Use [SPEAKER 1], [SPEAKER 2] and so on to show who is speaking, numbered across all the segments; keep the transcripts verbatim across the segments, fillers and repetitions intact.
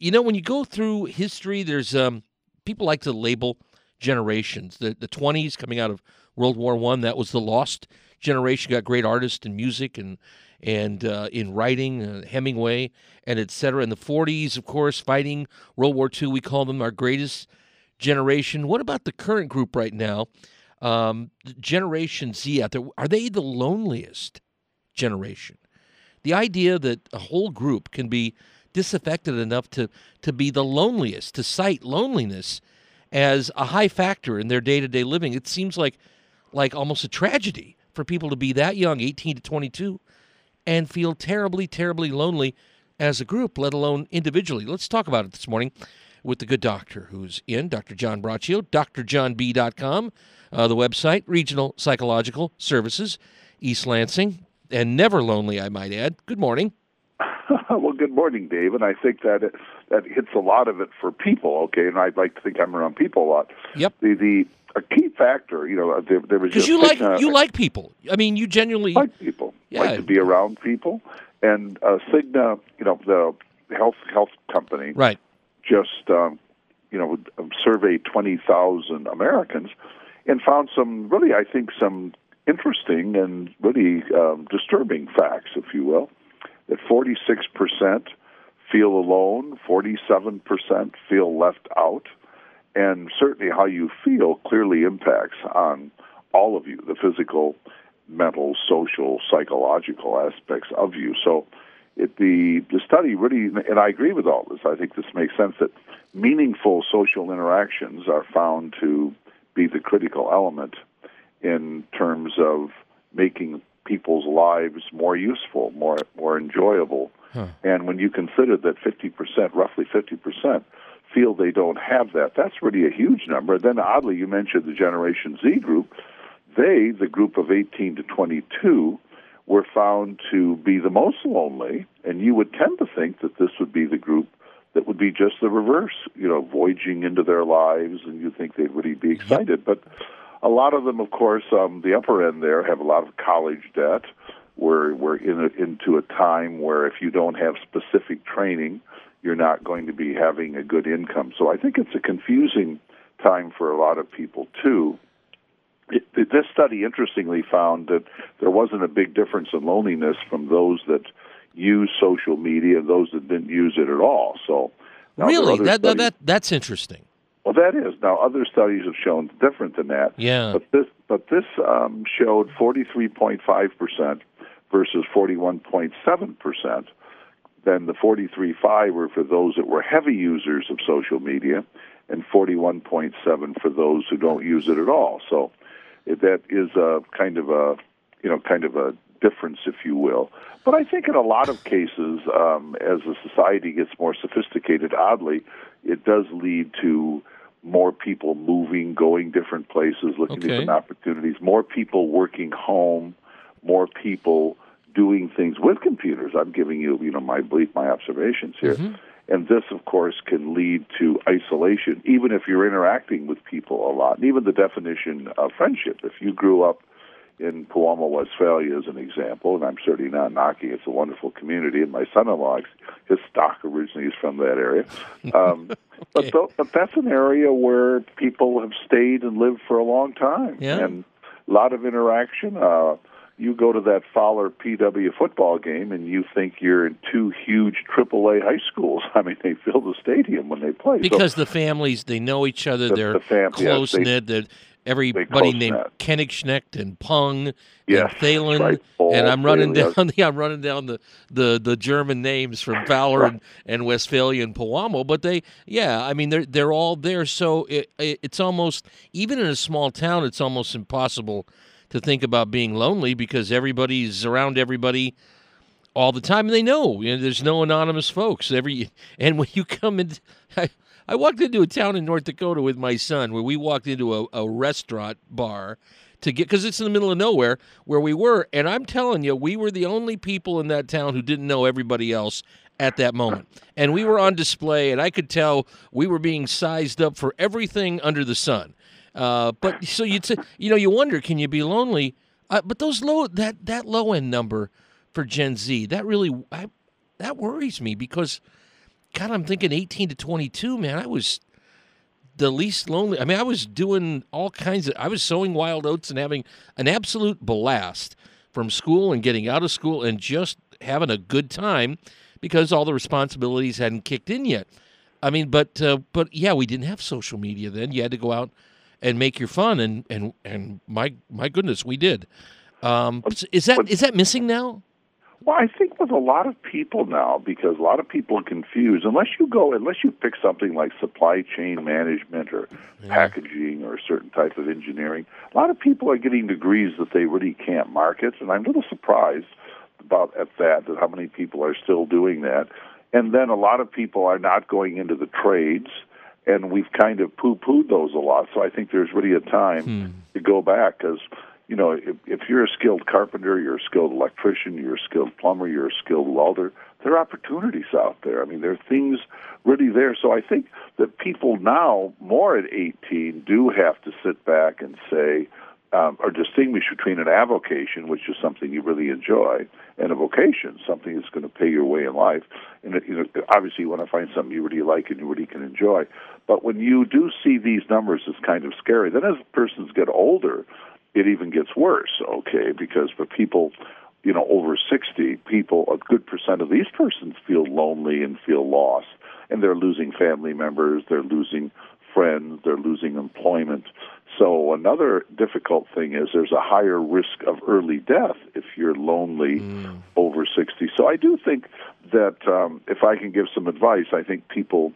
[SPEAKER 1] you know, when you go through history, there's um, people like to label generations. The the twenties coming out of World War One, that was the lost generation. Got great artists in music and and uh, in writing, uh, Hemingway and et cetera. In the forties, of course, fighting World War Two, we call them our greatest generation. What about the current group right now, um, Generation Z out there? Are they the loneliest generation? The idea that a whole group can be disaffected enough to, to be the loneliest, to cite loneliness as a high factor in their day-to-day living, it seems like like almost a tragedy for people to be that young, eighteen to twenty-two, and feel terribly, terribly lonely as a group, let alone individually. Let's talk about it this morning with the good doctor who's in, Doctor John Braccio, D R john b dot com, uh, the website, Regional Psychological Services, East Lansing, and never lonely, I might add. Good morning.
[SPEAKER 2] Well, good morning, Dave. And I think that it, that hits a lot of it for people, okay? And I'd like to think I'm around people a lot.
[SPEAKER 1] Yep.
[SPEAKER 2] The the a key factor, you know, there, there was
[SPEAKER 1] because
[SPEAKER 2] just
[SPEAKER 1] you like
[SPEAKER 2] Cigna,
[SPEAKER 1] you like people. I mean, you genuinely
[SPEAKER 2] like people,
[SPEAKER 1] yeah.
[SPEAKER 2] like to be around people. And uh, Cigna, you know, the health health company,
[SPEAKER 1] right?
[SPEAKER 2] Just um, you know, surveyed twenty thousand Americans and found some really, I think, some interesting and really um, disturbing facts, if you will. That forty-six percent feel alone, forty-seven percent feel left out, and certainly how you feel clearly impacts on all of you, the physical, mental, social, psychological aspects of you. So it, the, the study really, and I agree with all this, I think this makes sense, that meaningful social interactions are found to be the critical element in terms of making people's lives more useful, more more enjoyable. Huh. And when you consider that fifty percent, roughly fifty percent, feel they don't have that, that's really a huge number. Then oddly, you mentioned the Generation Z group. They, the group of eighteen to twenty-two, were found to be the most lonely, and you would tend to think that this would be the group that would be just the reverse, you know, voyaging into their lives, and you think they'd really be excited. Yep. But a lot of them, of course, um, the upper end there have a lot of college debt. We're, we're in a, into a time where if you don't have specific training, you're not going to be having a good income. So I think it's a confusing time for a lot of people, too. It, this study, interestingly, found that there wasn't a big difference in loneliness from those that use social media and those that didn't use it at all. So now
[SPEAKER 1] really, that,
[SPEAKER 2] studies,
[SPEAKER 1] that that's interesting.
[SPEAKER 2] Well, that is. Now, other studies have shown different than that.
[SPEAKER 1] Yeah.
[SPEAKER 2] But this, but this um, showed forty-three point five percent versus forty-one point seven percent. Then the forty-three point five were for those that were heavy users of social media, and forty-one point seven for those who don't use it at all. So that is a kind of a, you know, kind of a difference, if you will. But I think in a lot of cases, um, as a society gets more sophisticated, oddly, it does lead to more people moving, going different places, looking
[SPEAKER 1] okay.
[SPEAKER 2] at different opportunities, more people working home, more people doing things with computers. I'm giving you, you know, my belief, my observations here. Mm-hmm. And this, of course, can lead to isolation, even if you're interacting with people a lot. And even the definition of friendship. If you grew up in Pewamo, Westphalia, as an example, and I'm certainly not knocking, it's a wonderful community, and my son-in-law, his stock originally is from that area. Um, okay. but, th- but that's an area where people have stayed and lived for a long time,
[SPEAKER 1] yeah.
[SPEAKER 2] and a lot of interaction. Uh, you go to that Fowler P W football game, and you think you're in two huge triple A high schools. I mean, they fill the stadium when they play.
[SPEAKER 1] Because
[SPEAKER 2] so,
[SPEAKER 1] the families, they know each other,
[SPEAKER 2] the,
[SPEAKER 1] they're
[SPEAKER 2] the fam-
[SPEAKER 1] close-knit,
[SPEAKER 2] yes,
[SPEAKER 1] they're everybody named Kenigschnecht and Pung
[SPEAKER 2] yes,
[SPEAKER 1] and Thalen,
[SPEAKER 2] right. Ball,
[SPEAKER 1] and I'm running
[SPEAKER 2] Thalen,
[SPEAKER 1] down. Yes. I'm running down the, the, the German names from Fowler
[SPEAKER 2] right.
[SPEAKER 1] and, and Westphalia and Pewamo. But they, yeah, I mean they're they're all there. So it, it, it's almost, even in a small town, it's almost impossible to think about being lonely because everybody's around everybody all the time, and they know, you know there's no anonymous folks. Every and when you come in. I, I walked into a town in North Dakota with my son where we walked into a, a restaurant bar to get, because it's in the middle of nowhere where we were, and I'm telling you, we were the only people in that town who didn't know everybody else at that moment. And we were on display, and I could tell we were being sized up for everything under the sun. Uh, but so you'd say, you know, you wonder, can you be lonely? Uh, but those low, that that low end number for Gen Z, that really, I, that worries me because God, I'm thinking eighteen to twenty-two, man, I was the least lonely. I mean, I was doing all kinds of, I was sowing wild oats and having an absolute blast from school and getting out of school and just having a good time because all the responsibilities hadn't kicked in yet. I mean, but uh, but yeah, we didn't have social media then. You had to go out and make your fun, and and, and my my goodness, we did. Um, is that is that missing now?
[SPEAKER 2] Well, I think with a lot of people now, because a lot of people are confused, unless you go, unless you pick something like supply chain management or yeah. packaging or a certain type of engineering, a lot of people are getting degrees that they really can't market, and I'm a little surprised about at that, that how many people are still doing that. And then a lot of people are not going into the trades, and we've kind of poo-pooed those a lot, so I think there's really a time hmm. to go back, because you know, if, if you're a skilled carpenter, you're a skilled electrician, you're a skilled plumber, you're a skilled welder, there are opportunities out there. I mean, there are things really there. So I think that people now, more at eighteen, do have to sit back and say, um, or distinguish between an avocation, which is something you really enjoy, and a vocation, something that's going to pay your way in life. And you know, obviously you want to find something you really like and you really can enjoy. But when you do see these numbers, it's kind of scary. Then as persons get older, it even gets worse, okay, because for people, you know, over sixty, people, a good percent of these persons feel lonely and feel lost, and they're losing family members, they're losing friends, they're losing employment. So another difficult thing is there's a higher risk of early death if you're lonely mm. over sixty. So I do think that um, if I can give some advice, I think people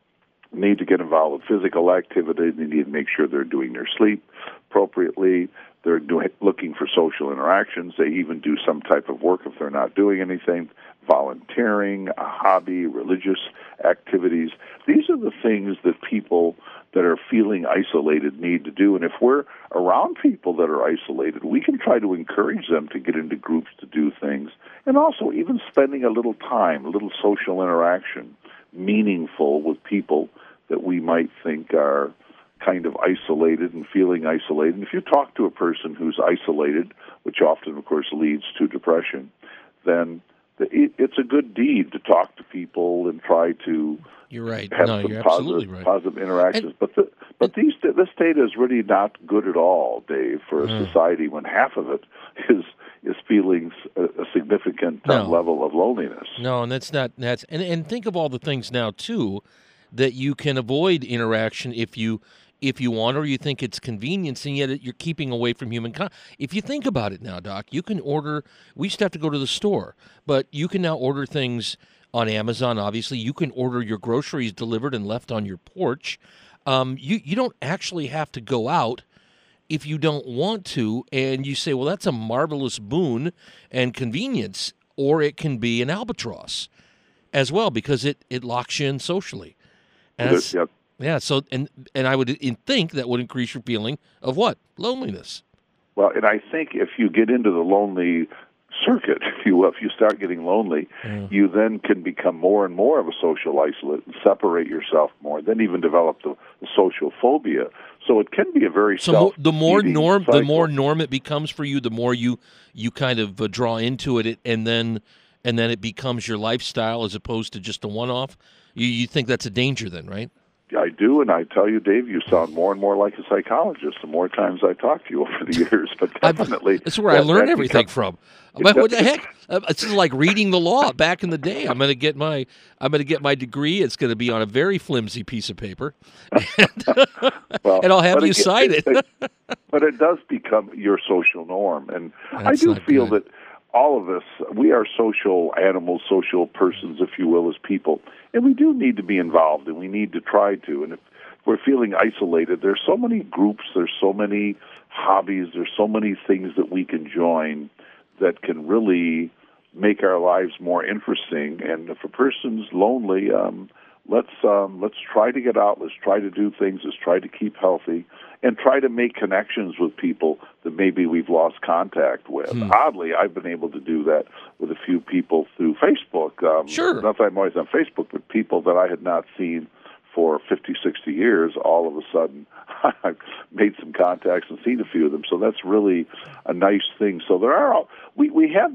[SPEAKER 2] need to get involved with physical activity. They need to make sure they're doing their sleep appropriately. They're doing, looking for social interactions. They even do some type of work if they're not doing anything, volunteering, a hobby, religious activities. These are the things that people that are feeling isolated need to do. And if we're around people that are isolated, we can try to encourage them to get into groups to do things. And also even spending a little time, a little social interaction, meaningful with people that we might think are kind of isolated and feeling isolated. And if you talk to a person who's isolated, which often, of course, leads to depression, then it's a good deed to talk to people and try to
[SPEAKER 1] you're right.
[SPEAKER 2] have
[SPEAKER 1] no,
[SPEAKER 2] some
[SPEAKER 1] you're
[SPEAKER 2] positive,
[SPEAKER 1] absolutely right.
[SPEAKER 2] positive interactions.
[SPEAKER 1] And,
[SPEAKER 2] but the, but these this data is really not good at all, Dave, for a mm. society when half of it is is feeling a, a significant no. um, level of loneliness.
[SPEAKER 1] No, and that's not that's and and think of all the things now too that you can avoid interaction if you. if you want, or you think it's convenience, and yet you're keeping away from human contact. If you think about it now, Doc, you can order, we used to have to go to the store, but you can now order things on Amazon, obviously. You can order your groceries delivered and left on your porch. Um, you, you don't actually have to go out if you don't want to, and you say, well, that's a marvelous boon and convenience, or it can be an albatross as well, because it, it locks you in socially. And that's,
[SPEAKER 2] yep.
[SPEAKER 1] Yeah, so and and I would in, think that would increase your feeling of what? Loneliness.
[SPEAKER 2] Well, and I think if you get into the lonely circuit, if you will, if you start getting lonely, mm. you then can become more and more of a social isolate and separate yourself more, then even develop the, the social phobia. So it can be a very
[SPEAKER 1] so
[SPEAKER 2] self
[SPEAKER 1] the more norm
[SPEAKER 2] cycle.
[SPEAKER 1] the more norm it becomes for you, the more you you kind of uh, draw into it, and then and then it becomes your lifestyle as opposed to just a one-off. You you think that's a danger then, right?
[SPEAKER 2] I do, and I tell you, Dave, you sound more and more like a psychologist the more times I talk to you over the years. But definitely,
[SPEAKER 1] that's where that, I learn everything becomes, from. But what the heck? It's just like reading the law back in the day. I'm going to get my I'm going to get my degree. It's going to be on a very flimsy piece of paper, and, well, and I'll have you again, sign it. it.
[SPEAKER 2] But it does become your social norm, and that's I do feel good. that. All of us, we are social animals, social persons, if you will, as people. And we do need to be involved, and we need to try to. And if we're feeling isolated, there's so many groups, there's so many hobbies, there's so many things that we can join that can really make our lives more interesting. And if a person's lonely, um, let's um, let's try to get out, let's try to do things, let's try to keep healthy, and try to make connections with people that maybe we've lost contact with. Hmm. Oddly, I've been able to do that with a few people through Facebook. Um,
[SPEAKER 1] sure.
[SPEAKER 2] Not that I'm always on Facebook, but people that I had not seen for fifty, sixty years, all of a sudden I've made some contacts and seen a few of them. So that's really a nice thing. So there are, we, we have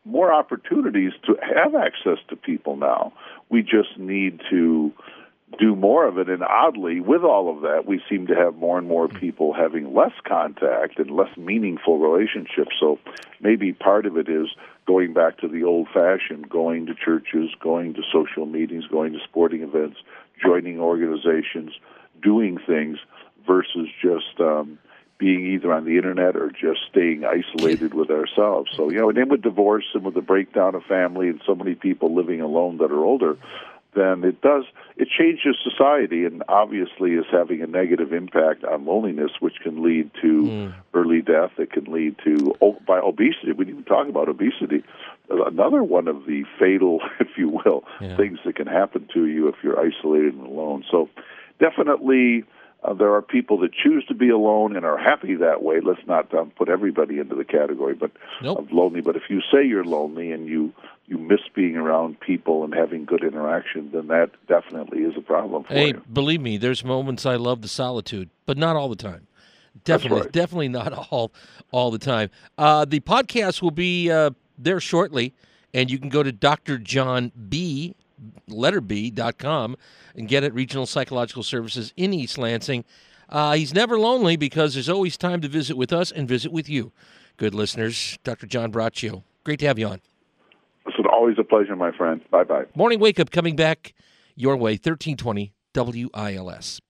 [SPEAKER 2] more opportunities to have access to people now. We just need to do more of it. And oddly, with all of that, we seem to have more and more people having less contact and less meaningful relationships. So maybe part of it is going back to the old-fashioned, going to churches, going to social meetings, going to sporting events, joining organizations, doing things versus just um, being either on the internet or just staying isolated with ourselves. So, you know, and then with divorce and with the breakdown of family and so many people living alone that are older, then it does, it changes society and obviously is having a negative impact on loneliness, which can lead to mm. early death. It can lead to, oh, by obesity. We didn't even talk about obesity. Another one of the fatal, if you will, yeah. things that can happen to you if you're isolated and alone. So definitely uh, there are people that choose to be alone and are happy that way. Let's not um, put everybody into the category but nope. of lonely. But if you say you're lonely and you you miss being around people and having good interaction, then that definitely is a problem for
[SPEAKER 1] hey,
[SPEAKER 2] you.
[SPEAKER 1] Hey, believe me, there's moments I love the solitude, but not all the time. Definitely,
[SPEAKER 2] right.
[SPEAKER 1] definitely not all all the time. Uh, the podcast will be uh, there shortly, and you can go to D R John B, letter B, dot com and get it, Regional Psychological Services in East Lansing. Uh, he's never lonely because there's always time to visit with us and visit with you. Good listeners, Doctor John Braccio, great to have you on.
[SPEAKER 2] It's always a pleasure, my friend. Bye-bye.
[SPEAKER 1] Morning Wake Up coming back your way, thirteen twenty W I L S.